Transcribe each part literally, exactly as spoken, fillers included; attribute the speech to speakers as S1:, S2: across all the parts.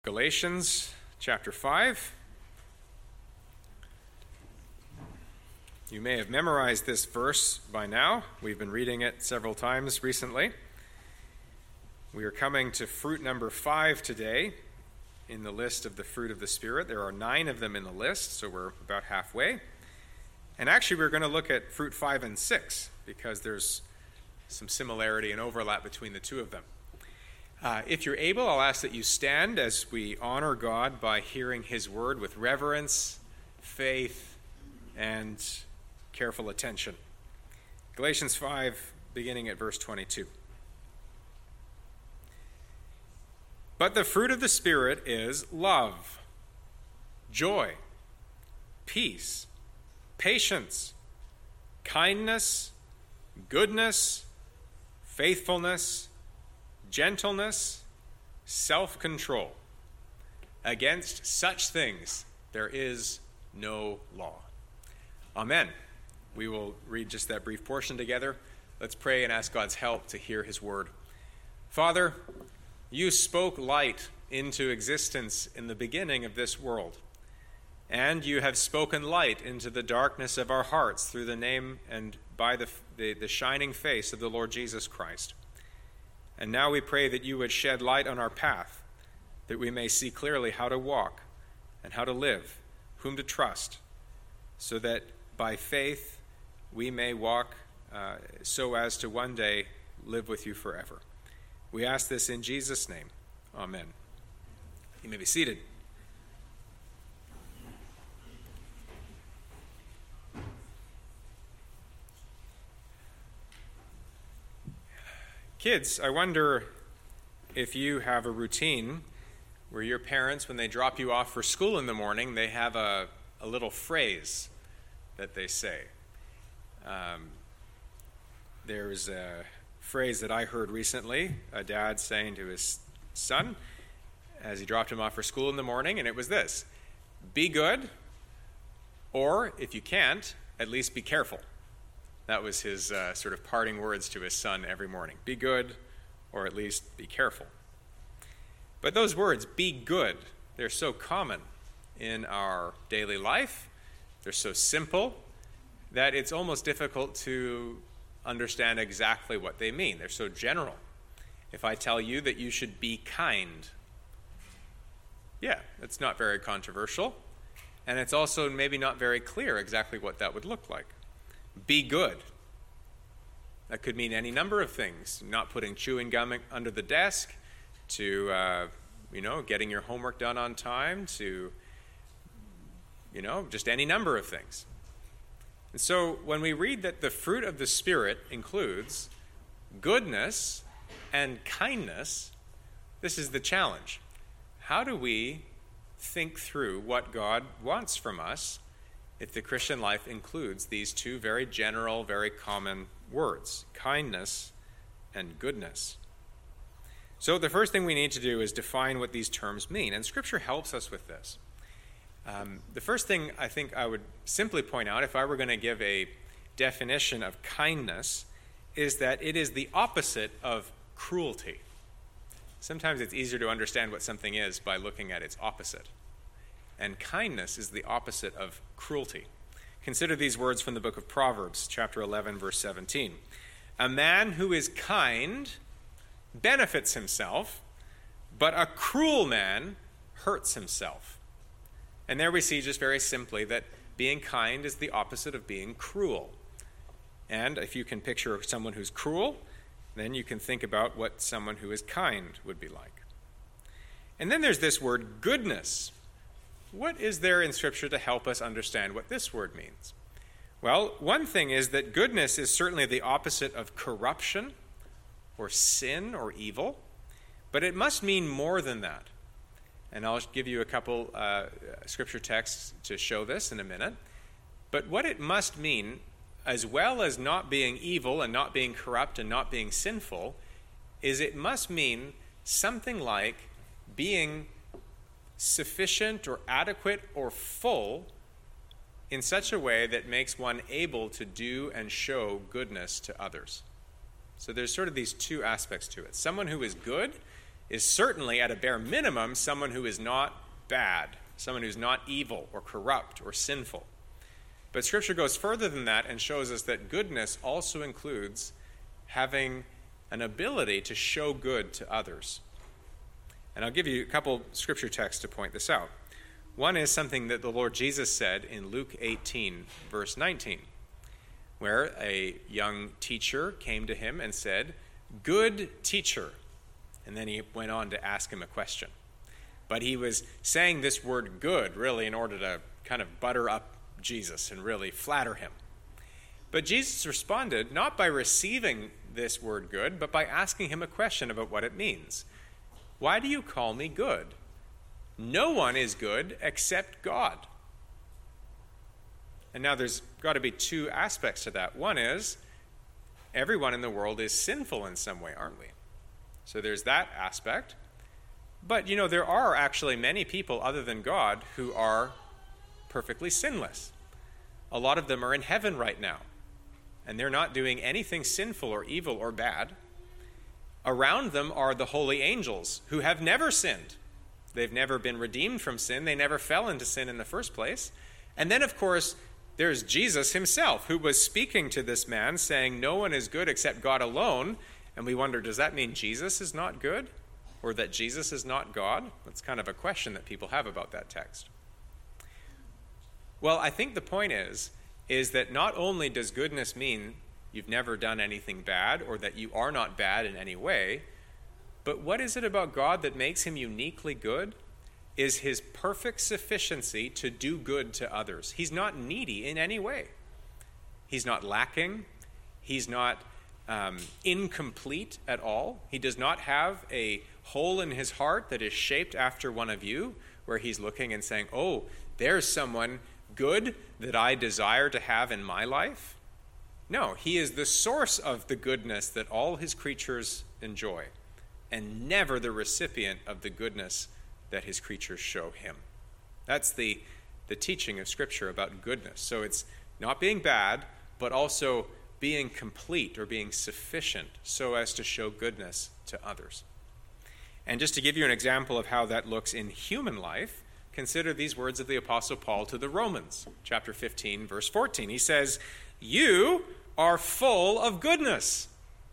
S1: Galatians chapter five. You may have memorized this verse by now. We've been reading it several times recently. We are coming to fruit number five today in the list of the fruit of the Spirit. There are nine of them in the list, so we're about halfway. And actually, we're going to look at fruit five and six because there's some similarity and overlap between the two of them. Uh, if you're able, I'll ask that you stand as we honor God by hearing his word with reverence, faith, and careful attention. Galatians five, beginning at verse twenty-two. But the fruit of the Spirit is love, joy, peace, patience, kindness, goodness, faithfulness, gentleness, self-control. Against such things there is no law. Amen. We will read just that brief portion together. Let's pray and ask God's help to hear his word. Father, you spoke light into existence in the beginning of this world, and you have spoken light into the darkness of our hearts through the name and by the, the, the shining face of the Lord Jesus Christ. And now we pray that you would shed light on our path, that we may see clearly how to walk and how to live, whom to trust, so that by faith we may walk uh, so as to one day live with you forever. We ask this in Jesus' name. Amen. You may be seated. Kids, I wonder if you have a routine where your parents, when they drop you off for school in the morning, they have a, a little phrase that they say. Um, there's a phrase that I heard recently, a dad saying to his son as he dropped him off for school in the morning, and it was this: be good, or if you can't, at least be careful. That was his uh, sort of parting words to his son every morning. Be good, or at least be careful. But those words, be good, they're so common in our daily life. They're so simple that it's almost difficult to understand exactly what they mean. They're so general. If I tell you that you should be kind, yeah, it's not very controversial. And it's also maybe not very clear exactly what that would look like. Be good. That could mean any number of things. Not putting chewing gum under the desk, to, uh, you know, getting your homework done on time, to, you know, just any number of things. And so when we read that the fruit of the Spirit includes goodness and kindness, this is the challenge. How do we think through what God wants from us if the Christian life includes these two very general, very common words, kindness and goodness? So the first thing we need to do is define what these terms mean, and Scripture helps us with this. Um, the first thing I think I would simply point out, if I were going to give a definition of kindness, is that it is the opposite of cruelty. Sometimes it's easier to understand what something is by looking at its opposite. And kindness is the opposite of cruelty. Consider these words from the book of Proverbs, chapter eleven, verse seventeen. A man who is kind benefits himself, but a cruel man hurts himself. And there we see just very simply that being kind is the opposite of being cruel. And if you can picture someone who's cruel, then you can think about what someone who is kind would be like. And then there's this word goodness. What is there in Scripture to help us understand what this word means? Well, one thing is that goodness is certainly the opposite of corruption or sin or evil, but it must mean more than that. And I'll give you a couple uh, Scripture texts to show this in a minute. But what it must mean, as well as not being evil and not being corrupt and not being sinful, is it must mean something like being sufficient or adequate or full in such a way that makes one able to do and show goodness to others. So there's sort of these two aspects to it. Someone who is good is certainly, at a bare minimum, someone who is not bad, someone who's not evil or corrupt or sinful. But Scripture goes further than that and shows us that goodness also includes having an ability to show good to others. And I'll give you a couple Scripture texts to point this out. One is something that the Lord Jesus said in Luke eighteen, verse nineteen, where a young teacher came to him and said, "Good teacher." And then he went on to ask him a question. But he was saying this word good really in order to kind of butter up Jesus and really flatter him. But Jesus responded not by receiving this word good, but by asking him a question about what it means. "Why do you call me good? No one is good except God." And now there's got to be two aspects to that. One is, everyone in the world is sinful in some way, aren't we? So there's that aspect. But, you know, there are actually many people other than God who are perfectly sinless. A lot of them are in heaven right now, and they're not doing anything sinful or evil or bad. Around them are the holy angels who have never sinned. They've never been redeemed from sin. They never fell into sin in the first place. And then, of course, there's Jesus himself, who was speaking to this man, saying, "No one is good except God alone." And we wonder, does that mean Jesus is not good? Or that Jesus is not God? That's kind of a question that people have about that text. Well, I think the point is, is that not only does goodness mean you've never done anything bad or that you are not bad in any way, but what is it about God that makes him uniquely good? Is his perfect sufficiency to do good to others. He's not needy in any way. He's not lacking. He's not um, incomplete at all. He does not have a hole in his heart that is shaped after one of you, where he's looking and saying, "Oh, there's someone good that I desire to have in my life." No, he is the source of the goodness that all his creatures enjoy, and never the recipient of the goodness that his creatures show him. That's the, the teaching of Scripture about goodness. So it's not being bad, but also being complete or being sufficient so as to show goodness to others. And just to give you an example of how that looks in human life, consider these words of the Apostle Paul to the Romans, chapter fifteen, verse fourteen. He says, "You are full of goodness."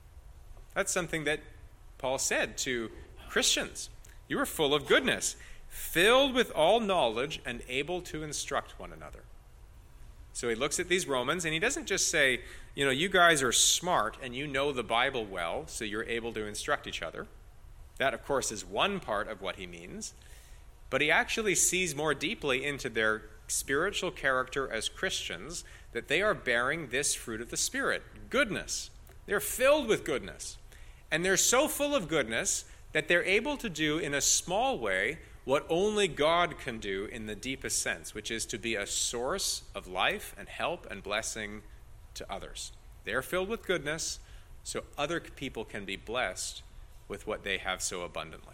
S1: That's something that Paul said to Christians. You are full of goodness, filled with all knowledge and able to instruct one another. So he looks at these Romans and he doesn't just say, you know, you guys are smart and you know the Bible well, so you're able to instruct each other. That, of course, is one part of what he means. But he actually sees more deeply into their spiritual character as Christians, that they are bearing this fruit of the Spirit, goodness. They're filled with goodness. And they're so full of goodness that they're able to do in a small way what only God can do in the deepest sense, which is to be a source of life and help and blessing to others. They're filled with goodness, so other people can be blessed with what they have so abundantly.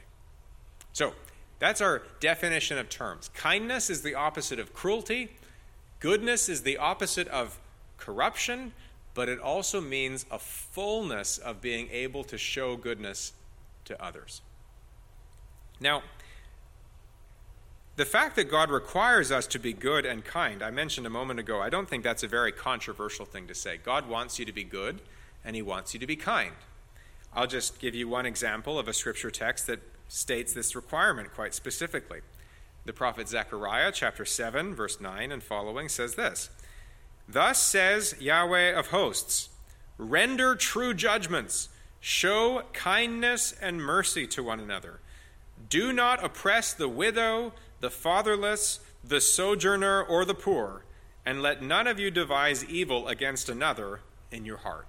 S1: So, that's our definition of terms. Kindness is the opposite of cruelty. Goodness is the opposite of corruption, but it also means a fullness of being able to show goodness to others. Now, the fact that God requires us to be good and kind, I mentioned a moment ago, I don't think that's a very controversial thing to say. God wants you to be good, and he wants you to be kind. I'll just give you one example of a scripture text that states this requirement quite specifically. The prophet Zechariah, chapter seven, verse nine and following, says this, "Thus says Yahweh of hosts, render true judgments, show kindness and mercy to one another. Do not oppress the widow, the fatherless, the sojourner, or the poor, and let none of you devise evil against another in your heart."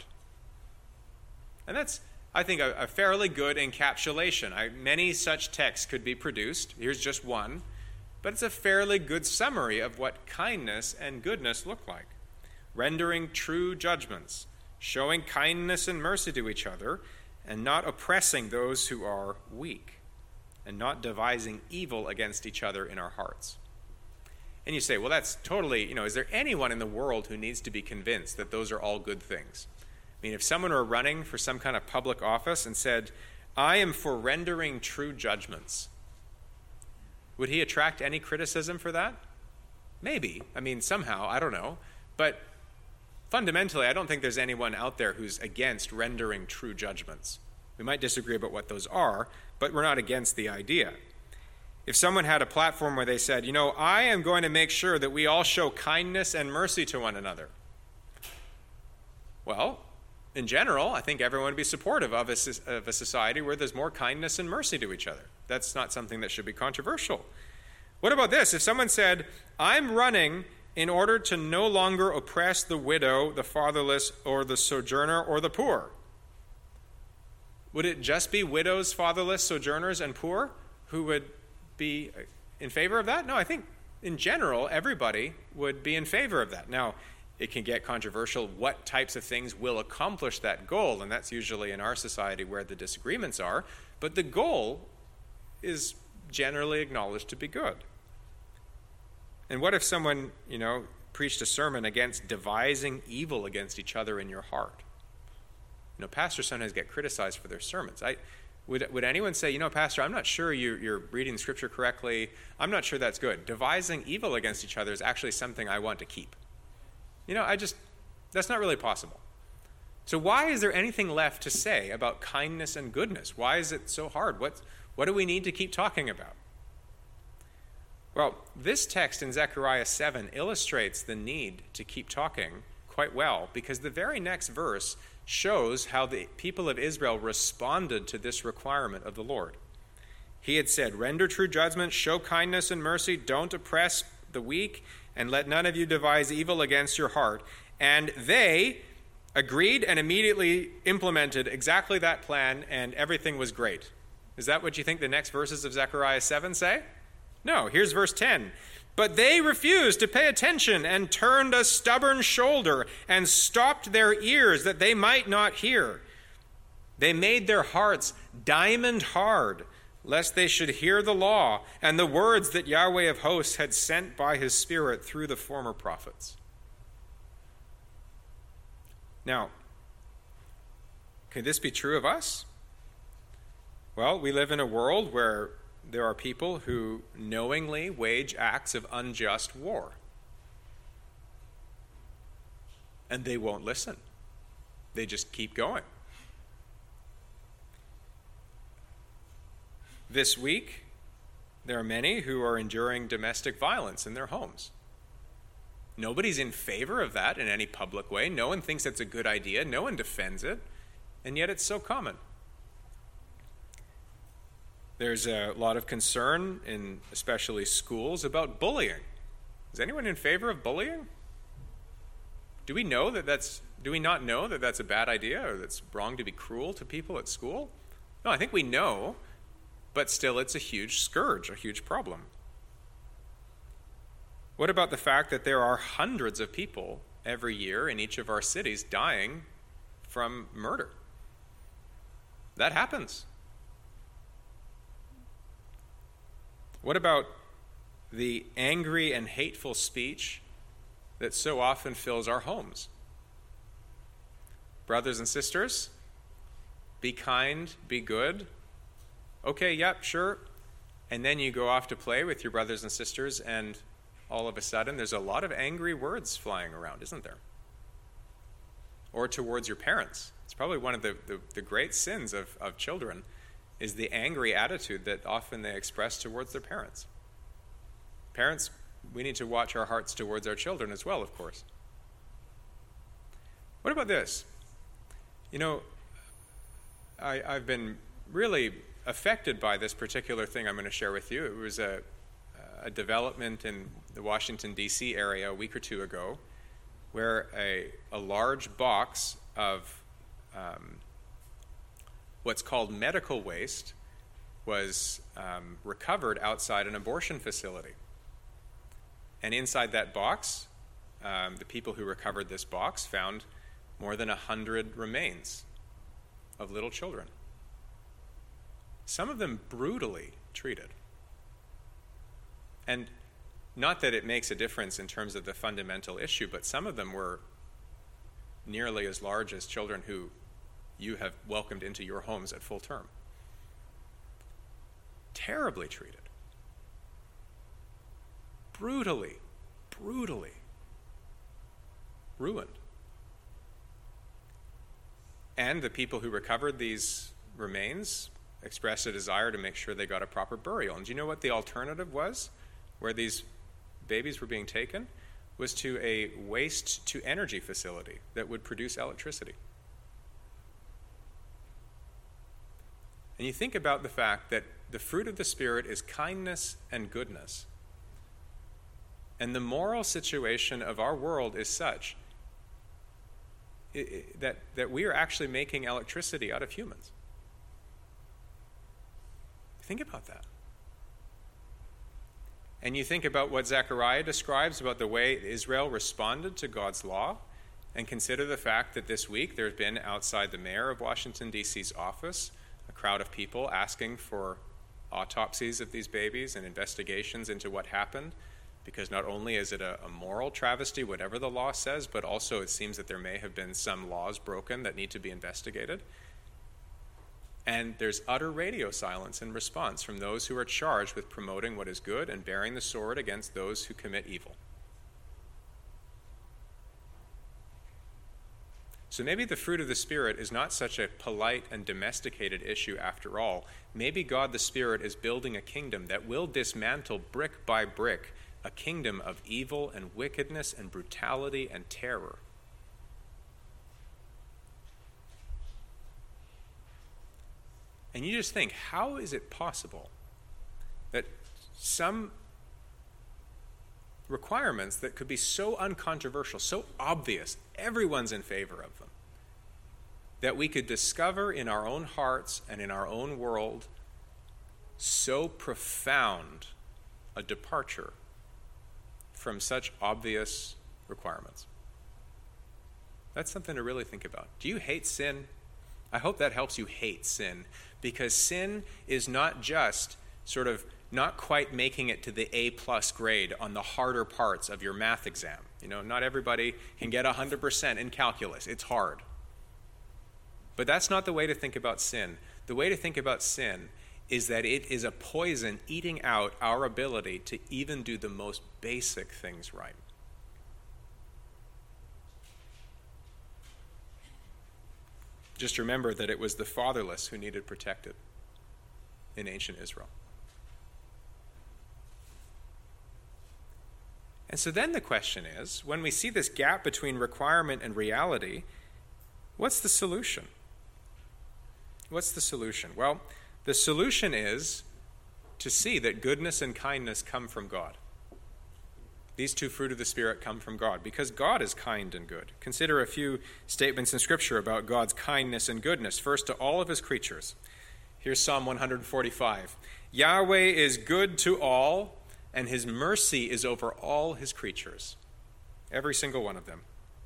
S1: And that's, I think, a, a fairly good encapsulation. I, many such texts could be produced. Here's just one. But it's a fairly good summary of what kindness and goodness look like. Rendering true judgments, showing kindness and mercy to each other, and not oppressing those who are weak, and not devising evil against each other in our hearts. And you say, well, that's totally, you know, is there anyone in the world who needs to be convinced that those are all good things? I mean, if someone were running for some kind of public office and said, I am for rendering true judgments. Would he attract any criticism for that? Maybe. I mean, somehow, I don't know. But fundamentally, I don't think there's anyone out there who's against rendering true judgments. We might disagree about what those are, but we're not against the idea. If someone had a platform where they said, you know, I am going to make sure that we all show kindness and mercy to one another. Well, in general, I think everyone would be supportive of a, of a society where there's more kindness and mercy to each other. That's not something that should be controversial. What about this? If someone said, I'm running in order to no longer oppress the widow, the fatherless, or the sojourner, or the poor. Would it just be widows, fatherless, sojourners, and poor who would be in favor of that? No, I think in general, everybody would be in favor of that. Now, it can get controversial what types of things will accomplish that goal, and that's usually in our society where the disagreements are, but the goal is generally acknowledged to be good. And what if someone, you know, preached a sermon against devising evil against each other in your heart? You know, pastors sometimes get criticized for their sermons. I Would, would anyone say, you know, Pastor, I'm not sure you, you're reading Scripture correctly. I'm not sure that's good. Devising evil against each other is actually something I want to keep. You know, I just, that's not really possible. So why is there anything left to say about kindness and goodness? Why is it so hard? What, what do we need to keep talking about? Well, this text in Zechariah seven illustrates the need to keep talking quite well, because the very next verse shows how the people of Israel responded to this requirement of the Lord. He had said, render true judgment, show kindness and mercy, don't oppress the weak, and let none of you devise evil against your heart. And they agreed and immediately implemented exactly that plan, and everything was great. Is that what you think the next verses of Zechariah seven say? No, here's verse ten. But they refused to pay attention and turned a stubborn shoulder and stopped their ears that they might not hear. They made their hearts diamond hard, lest they should hear the law and the words that Yahweh of hosts had sent by his Spirit through the former prophets. Now, could this be true of us? Well, we live in a world where there are people who knowingly wage acts of unjust war. And they won't listen. They just keep going. This week, there are many who are enduring domestic violence in their homes. Nobody's in favor of that in any public way. No one thinks that's a good idea. No one defends it. And yet it's so common. There's a lot of concern in especially schools about bullying. Is anyone in favor of bullying? Do we know that that's, do we not know that that's a bad idea or that's wrong to be cruel to people at school? No, I think we know, but still it's a huge scourge, a huge problem. What about the fact that there are hundreds of people every year in each of our cities dying from murder? That happens. What about the angry and hateful speech that so often fills our homes? Brothers and sisters, be kind, be good. Okay, yep, sure. And then you go off to play with your brothers and sisters, and all of a sudden there's a lot of angry words flying around, isn't there? Or towards your parents. It's probably one of the, the, the great sins of, of children, is the angry attitude that often they express towards their parents. Parents, we need to watch our hearts towards our children as well, of course. What about this? You know, I, I've been really affected by this particular thing I'm going to share with you. It was a, a development in the Washington, D C area a week or two ago where a, a large box of um, what's called medical waste was um, recovered outside an abortion facility. And inside that box, um, the people who recovered this box found more than a hundred remains of little children. Some of them brutally treated. And not that it makes a difference in terms of the fundamental issue, but some of them were nearly as large as children who you have welcomed into your homes at full term. terribly treated. Brutally, brutally ruined. And the people who recovered these remains expressed a desire to make sure they got a proper burial. And do you know what the alternative was, where these babies were being taken? Was to a waste-to-energy facility that would produce electricity. And you think about the fact that the fruit of the Spirit is kindness and goodness. And the moral situation of our world is such that, that we are actually making electricity out of humans. Think about that. And you think about what Zechariah describes about the way Israel responded to God's law, and consider the fact that this week there's been outside the mayor of Washington, D C's office a crowd of people asking for autopsies of these babies and investigations into what happened, because not only is it a, a moral travesty, whatever the law says, but also it seems that there may have been some laws broken that need to be investigated. And there's utter radio silence in response from those who are charged with promoting what is good and bearing the sword against those who commit evil. So maybe the fruit of the Spirit is not such a polite and domesticated issue after all. Maybe God the Spirit is building a kingdom that will dismantle brick by brick a kingdom of evil and wickedness and brutality and terror. And you just think, how is it possible that some requirements that could be so uncontroversial, so obvious, everyone's in favor of them, that we could discover in our own hearts and in our own world so profound a departure from such obvious requirements? That's something to really think about. Do you hate sin? I hope that helps you hate sin, because sin is not just sort of not quite making it to the A plus grade on the harder parts of your math exam. You know, not everybody can get one hundred percent in calculus. It's hard. But that's not the way to think about sin. The way to think about sin is that it is a poison eating out our ability to even do the most basic things right. Just remember that it was the fatherless who needed protected in ancient Israel. And so then the question is, when we see this gap between requirement and reality, what's the solution? What's the solution? Well, the solution is to see that goodness and kindness come from God. These two fruit of the Spirit come from God, because God is kind and good. Consider a few statements in Scripture about God's kindness and goodness. First, to all of his creatures. Here's Psalm one forty-five. Yahweh is good to all, and his mercy is over all his creatures. Every single one of them.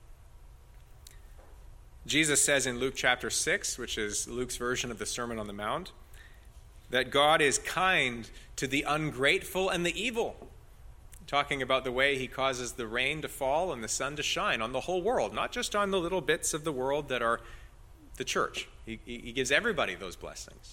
S1: Jesus says in Luke chapter six, which is Luke's version of the Sermon on the Mount, that God is kind to the ungrateful and the evil. Talking about the way he causes the rain to fall and the sun to shine on the whole world, not just on the little bits of the world that are the church. He, he gives everybody those blessings.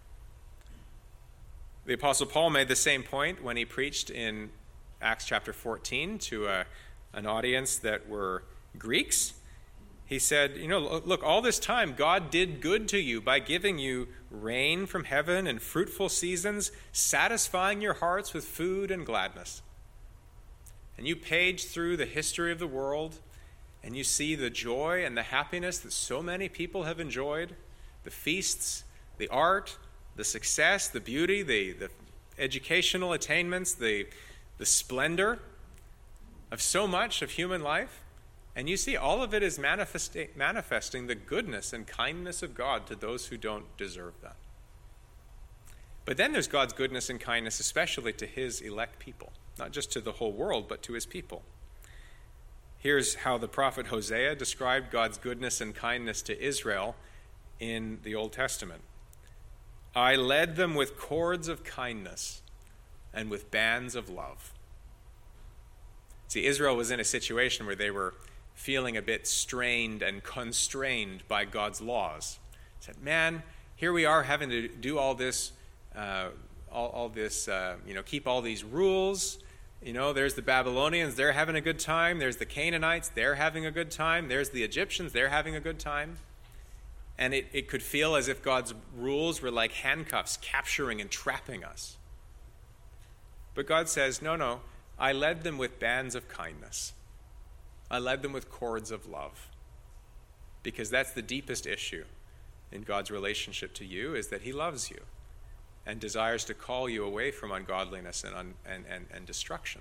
S1: The Apostle Paul made the same point when he preached in Acts chapter fourteen to a, an audience that were Greeks. He said, you know, look, all this time God did good to you by giving you rain from heaven and fruitful seasons, satisfying your hearts with food and gladness. And you page through the history of the world, and you see the joy and the happiness that so many people have enjoyed, the feasts, the art, the success, the beauty, the, the educational attainments, the, the splendor of so much of human life. And you see all of it is manifesti- manifesting the goodness and kindness of God to those who don't deserve that. But then there's God's goodness and kindness, especially to his elect people. Not just to the whole world, but to his people. Here's how the prophet Hosea described God's goodness and kindness to Israel in the Old Testament. I led them with cords of kindness and with bands of love. See, Israel was in a situation where they were feeling a bit strained and constrained by God's laws. Said, man, here we are having to do all this uh, all, all this, uh, you know, keep all these rules. You know, there's the Babylonians, they're having a good time. There's the Canaanites, they're having a good time. There's the Egyptians, they're having a good time. And it, it could feel as if God's rules were like handcuffs, capturing and trapping us. But God says, no, no, I led them with bands of kindness. I led them with cords of love. Because that's the deepest issue in God's relationship to you, is that he loves you and desires to call you away from ungodliness and, un, and, and, and destruction.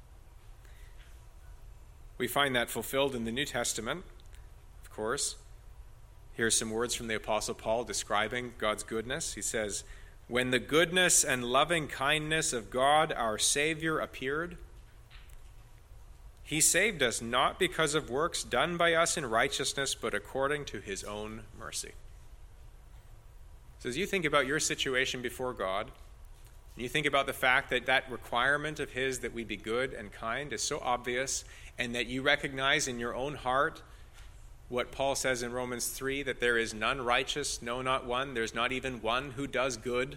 S1: We find that fulfilled in the New Testament, of course. Here's some words from the Apostle Paul describing God's goodness. He says, when the goodness and loving kindness of God our Savior appeared, he saved us not because of works done by us in righteousness, but according to his own mercy. So as you think about your situation before God, and you think about the fact that that requirement of his that we be good and kind is so obvious, and that you recognize in your own heart what Paul says in Romans three, that there is none righteous, no, not one. There's not even one who does good.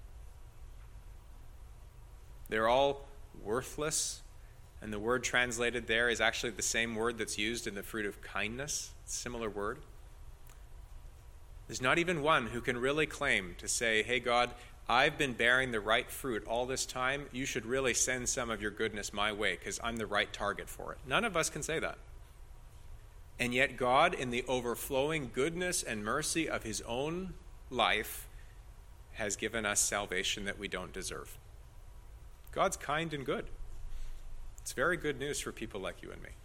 S1: They're all worthless. And the word translated there is actually the same word that's used in the fruit of kindness, similar word. There's not even one who can really claim to say, hey, God, I've been bearing the right fruit all this time. You should really send some of your goodness my way because I'm the right target for it. None of us can say that. And yet God, in the overflowing goodness and mercy of his own life, has given us salvation that we don't deserve. God's kind and good. It's very good news for people like you and me.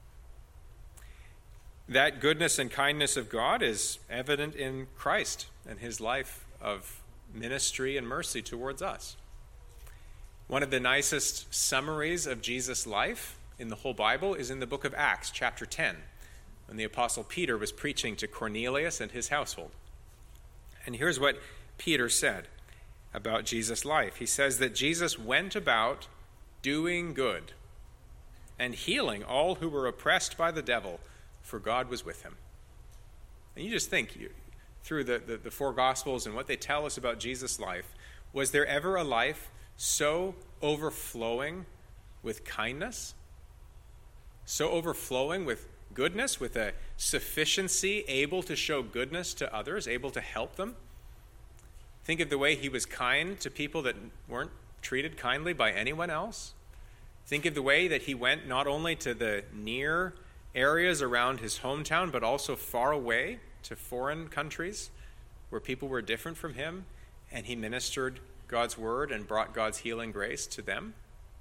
S1: That goodness and kindness of God is evident in Christ and his life of ministry and mercy towards us. One of the nicest summaries of Jesus' life in the whole Bible is in the book of Acts, chapter ten, when the Apostle Peter was preaching to Cornelius and his household. And here's what Peter said about Jesus' life. He says that Jesus went about doing good and healing all who were oppressed by the devil, for God was with him. And you just think, you, through the, the, the four Gospels and what they tell us about Jesus' life, was there ever a life so overflowing with kindness, so overflowing with goodness, with a sufficiency able to show goodness to others, able to help them? Think of the way he was kind to people that weren't treated kindly by anyone else. Think of the way that he went not only to the near areas around his hometown, but also far away to foreign countries where people were different from him, and he ministered God's word and brought God's healing grace to them.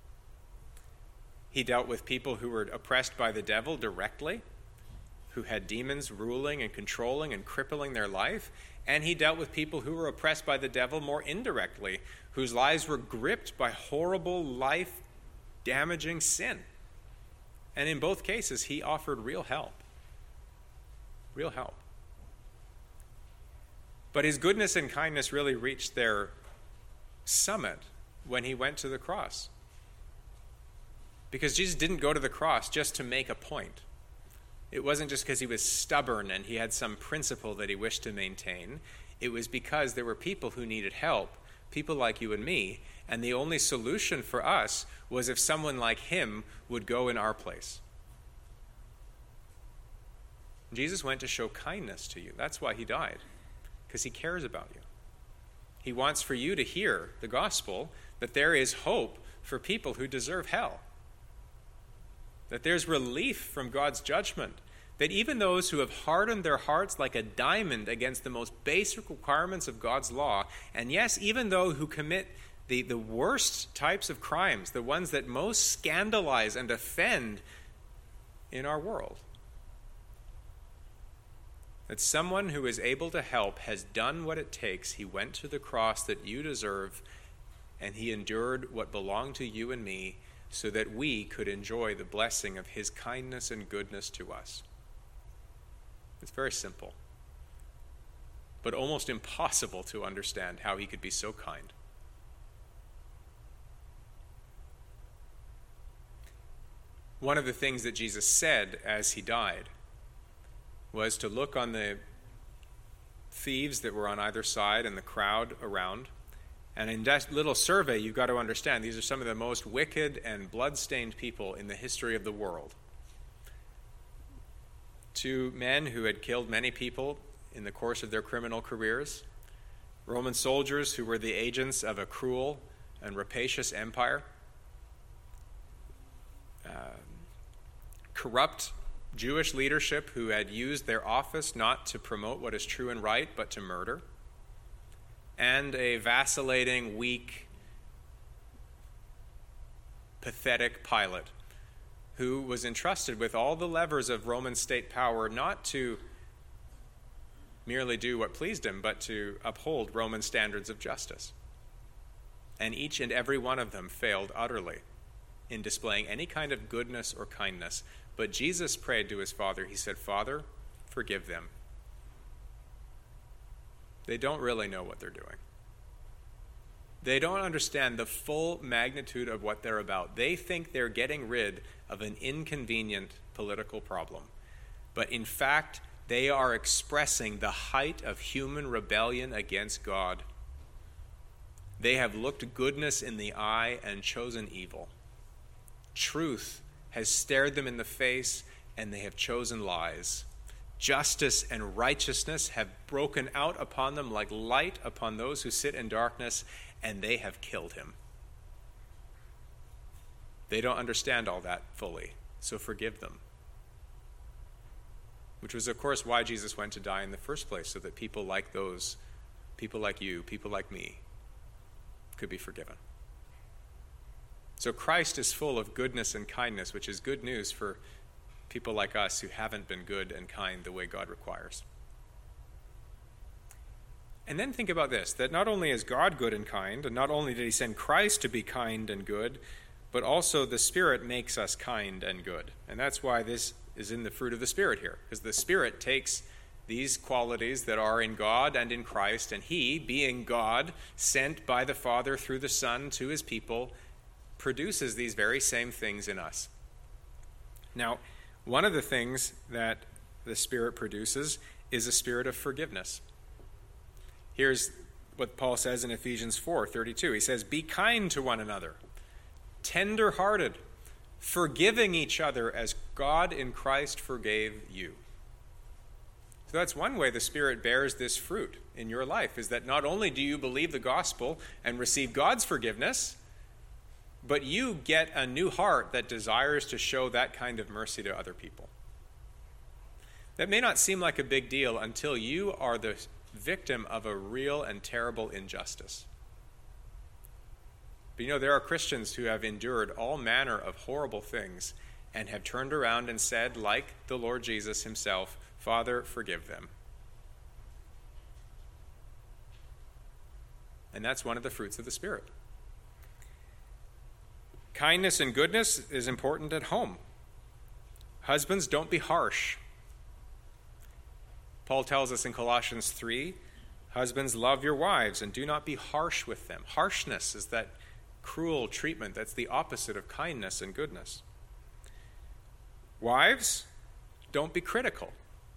S1: He dealt with people who were oppressed by the devil directly, who had demons ruling and controlling and crippling their life, and he dealt with people who were oppressed by the devil more indirectly, whose lives were gripped by horrible, life-damaging sin. And in both cases, he offered real help. Real help. But his goodness and kindness really reached their summit when he went to the cross. Because Jesus didn't go to the cross just to make a point. It wasn't just because he was stubborn and he had some principle that he wished to maintain. It was because there were people who needed help, people like you and me, and the only solution for us was if someone like him would go in our place. Jesus went to show kindness to you. That's why he died, because he cares about you. He wants for you to hear the gospel, that there is hope for people who deserve hell, that there's relief from God's judgment, that even those who have hardened their hearts like a diamond against the most basic requirements of God's law, and yes, even those who commit the, the worst types of crimes, the ones that most scandalize and offend in our world, that someone who is able to help has done what it takes. He went to the cross that you deserve, and he endured what belonged to you and me so that we could enjoy the blessing of his kindness and goodness to us. It's very simple, but almost impossible to understand how he could be so kind. One of the things that Jesus said as he died was to look on the thieves that were on either side and the crowd around, And in that little survey, you've got to understand, these are some of the most wicked and blood-stained people in the history of the world. Two men who had killed many people in the course of their criminal careers, Roman soldiers who were the agents of a cruel and rapacious empire, uh, corrupt Jewish leadership who had used their office not to promote what is true and right, but to murder, and a vacillating, weak, pathetic Pilate who was entrusted with all the levers of Roman state power not to merely do what pleased him, but to uphold Roman standards of justice. And each and every one of them failed utterly in displaying any kind of goodness or kindness. But Jesus prayed to his Father. He said, "Father, forgive them. They don't really know what they're doing. They don't understand the full magnitude of what they're about. They think they're getting rid of an inconvenient political problem. But in fact, they are expressing the height of human rebellion against God. They have looked goodness in the eye and chosen evil. Truth has stared them in the face, and they have chosen lies. Justice and righteousness have broken out upon them like light upon those who sit in darkness, and they have killed him." They don't understand all that fully, so forgive them. Which was, of course, why Jesus went to die in the first place, so that people like those, people like you, people like me, could be forgiven. So Christ is full of goodness and kindness, which is good news for people like us who haven't been good and kind the way God requires. And then think about this, that not only is God good and kind, and not only did he send Christ to be kind and good, but also the Spirit makes us kind and good. And that's why this is in the fruit of the Spirit here, because the Spirit takes these qualities that are in God and in Christ, and he, being God, sent by the Father through the Son to his people, produces these very same things in us. Now, one of the things that the Spirit produces is a spirit of forgiveness. Here's what Paul says in Ephesians four thirty-two. He says, "Be kind to one another, tender-hearted, forgiving each other as God in Christ forgave you." So that's one way the Spirit bears this fruit in your life, is that not only do you believe the gospel and receive God's forgiveness, but you get a new heart that desires to show that kind of mercy to other people. That may not seem like a big deal until you are the victim of a real and terrible injustice. But you know, there are Christians who have endured all manner of horrible things and have turned around and said, like the Lord Jesus himself, "Father, forgive them." And that's one of the fruits of the Spirit. Kindness and goodness is important at home. Husbands, don't be harsh. Paul tells us in Colossians three, husbands, love your wives and do not be harsh with them. Harshness is that cruel treatment that's the opposite of kindness and goodness. Wives, don't be critical.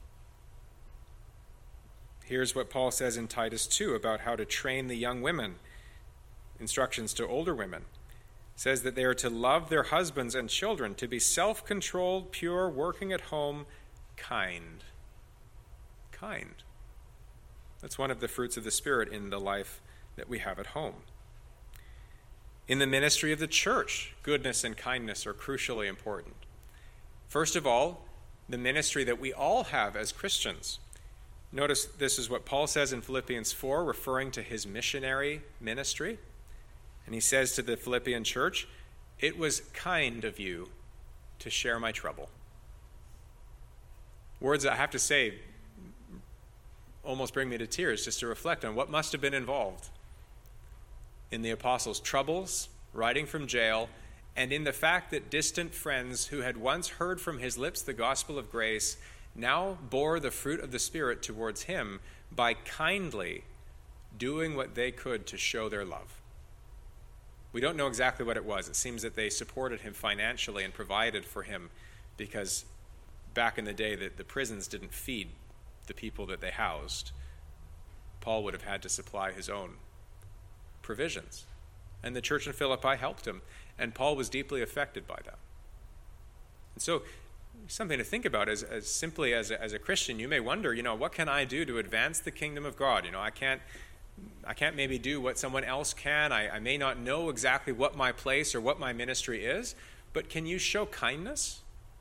S1: Here's what Paul says in Titus two about how to train the young women. Instructions to older women. Says that they are to love their husbands and children, to be self-controlled, pure, working at home, kind. Kind. That's one of the fruits of the Spirit in the life that we have at home. In the ministry of the church, goodness and kindness are crucially important. First of all, the ministry that we all have as Christians. Notice this is what Paul says in Philippians four, referring to his missionary ministry. And he says to the Philippian church, "It was kind of you to share my trouble." Words that I have to say almost bring me to tears just to reflect on what must have been involved in the apostles' troubles, writing from jail, and in the fact that distant friends who had once heard from his lips the gospel of grace now bore the fruit of the Spirit towards him by kindly doing what they could to show their love. We don't know exactly what it was. It seems that they supported him financially and provided for him because back in the day that the prisons didn't feed the people that they housed. Paul would have had to supply his own provisions. And the church in Philippi helped him, and Paul was deeply affected by that. And so, something to think about as, as simply as a, as a Christian, you may wonder, you know, what can I do to advance the kingdom of God? You know, I can't, I can't maybe do what someone else can. I, I may not know exactly what my place or what my ministry is, but can you show kindness?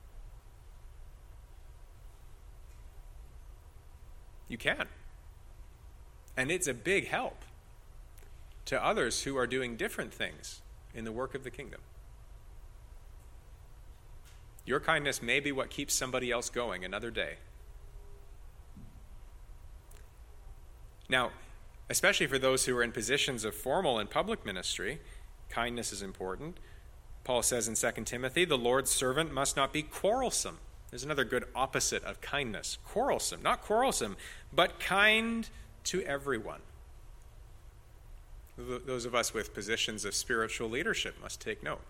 S1: You can. And it's a big help to others who are doing different things in the work of the kingdom. Your kindness may be what keeps somebody else going another day. Now, especially for those who are in positions of formal and public ministry, kindness is important. Paul says in Second Timothy, the Lord's servant must not be quarrelsome. There's another good opposite of kindness. Quarrelsome, not quarrelsome, but kind to everyone. Those of us with positions of spiritual leadership must take note.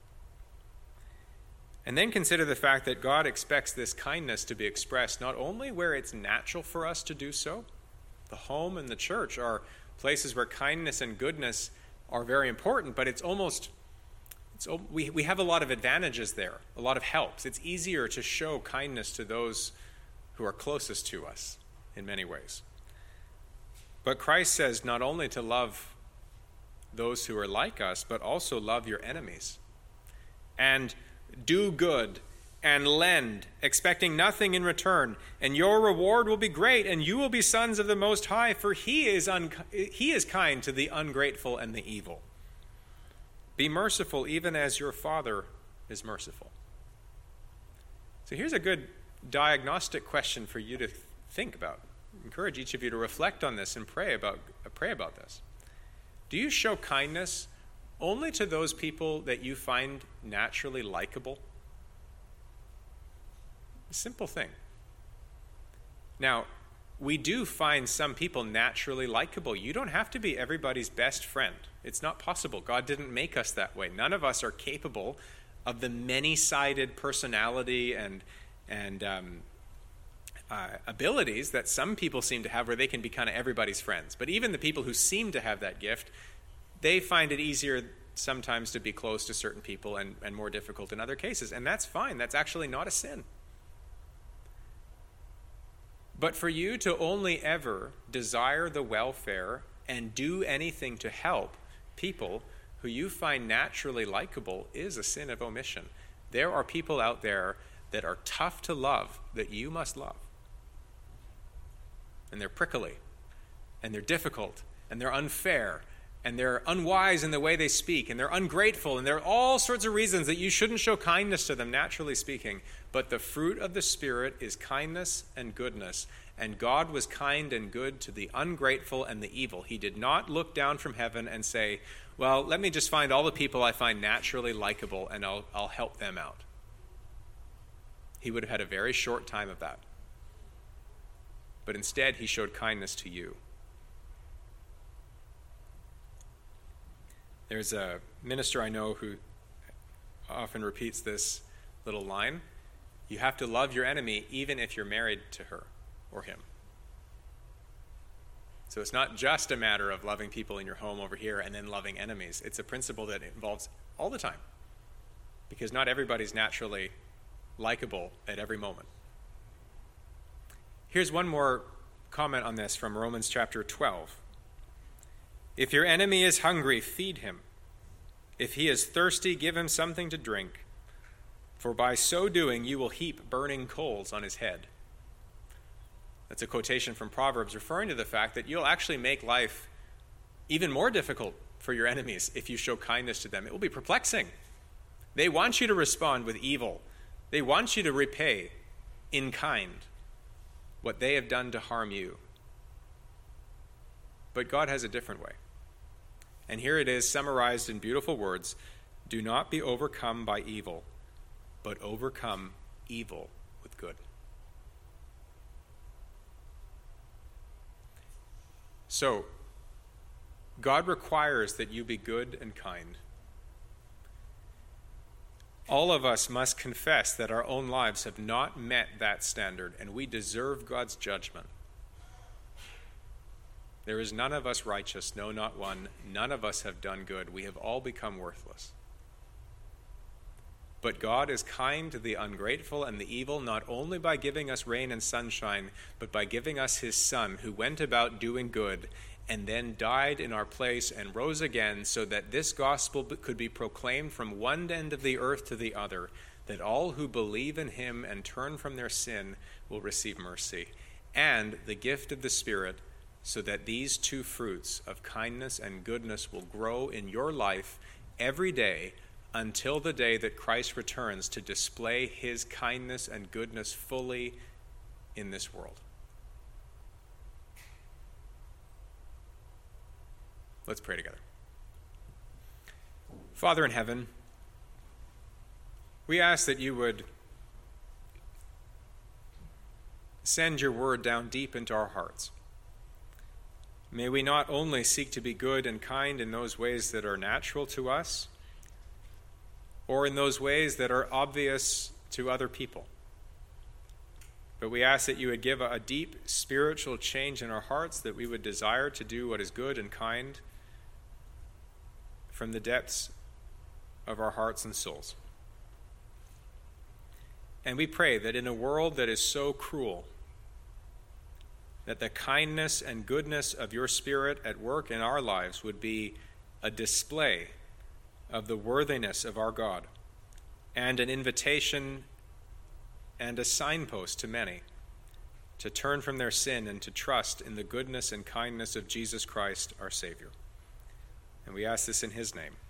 S1: And then consider the fact that God expects this kindness to be expressed not only where it's natural for us to do so. The home and the church are places where kindness and goodness are very important, but it's almost, it's, we, we have a lot of advantages there, a lot of helps. It's easier to show kindness to those who are closest to us in many ways. But Christ says not only to love those who are like us, but also love your enemies. And do good and lend, expecting nothing in return, and your reward will be great, and you will be sons of the Most High, for he is, un- he is kind to the ungrateful and the evil. Be merciful even as your Father is merciful. So here's a good diagnostic question for you to think about. I encourage each of you to reflect on this and pray about, pray about this. Do you show kindness only to those people that you find naturally likable? A simple thing. Now, we do find some people naturally likable. You don't have to be everybody's best friend. It's not possible. God didn't make us that way. None of us are capable of the many-sided personality and, and um, uh, abilities that some people seem to have where they can be kind of everybody's friends. But even the people who seem to have that gift, they find it easier sometimes to be close to certain people and, and more difficult in other cases. And that's fine. That's actually not a sin. But for you to only ever desire the welfare and do anything to help people who you find naturally likable is a sin of omission. There are people out there that are tough to love that you must love. And they're prickly, and they're difficult, and they're unfair, and they're unwise in the way they speak, and they're ungrateful, and there are all sorts of reasons that you shouldn't show kindness to them, naturally speaking. But the fruit of the Spirit is kindness and goodness, and God was kind and good to the ungrateful and the evil. He did not look down from heaven and say, well, let me just find all the people I find naturally likable, and I'll, I'll help them out. He would have had a very short time of that. But instead, he showed kindness to you. There's a minister I know who often repeats this little line. You have to love your enemy even if you're married to her or him. So it's not just a matter of loving people in your home over here and then loving enemies. It's a principle that involves all the time, because not everybody's naturally likable at every moment. Here's one more comment on this from Romans chapter twelve. If your enemy is hungry, feed him. If he is thirsty, give him something to drink. For by so doing, you will heap burning coals on his head. That's a quotation from Proverbs referring to the fact that you'll actually make life even more difficult for your enemies if you show kindness to them. It will be perplexing. They want you to respond with evil. They want you to repay in kind what they have done to harm you. But God has a different way. And here it is summarized in beautiful words. Do not be overcome by evil, but overcome evil with good. So, God requires that you be good and kind. All of us must confess that our own lives have not met that standard, and we deserve God's judgment. There is none of us righteous, no, not one. None of us have done good. We have all become worthless. But God is kind to the ungrateful and the evil, not only by giving us rain and sunshine, but by giving us his Son, who went about doing good, and then died in our place and rose again, so that this gospel could be proclaimed from one end of the earth to the other, that all who believe in him and turn from their sin will receive mercy, and the gift of the Spirit, so that these two fruits of kindness and goodness will grow in your life every day until the day that Christ returns to display his kindness and goodness fully in this world. Let's pray together. Father in heaven, we ask that you would send your word down deep into our hearts. May we not only seek to be good and kind in those ways that are natural to us, or in those ways that are obvious to other people, but we ask that you would give a deep spiritual change in our hearts, that we would desire to do what is good and kind from the depths of our hearts and souls. And we pray that in a world that is so cruel, that the kindness and goodness of your Spirit at work in our lives would be a display of the worthiness of our God, and an invitation and a signpost to many to turn from their sin and to trust in the goodness and kindness of Jesus Christ, our Savior. And we ask this in his name.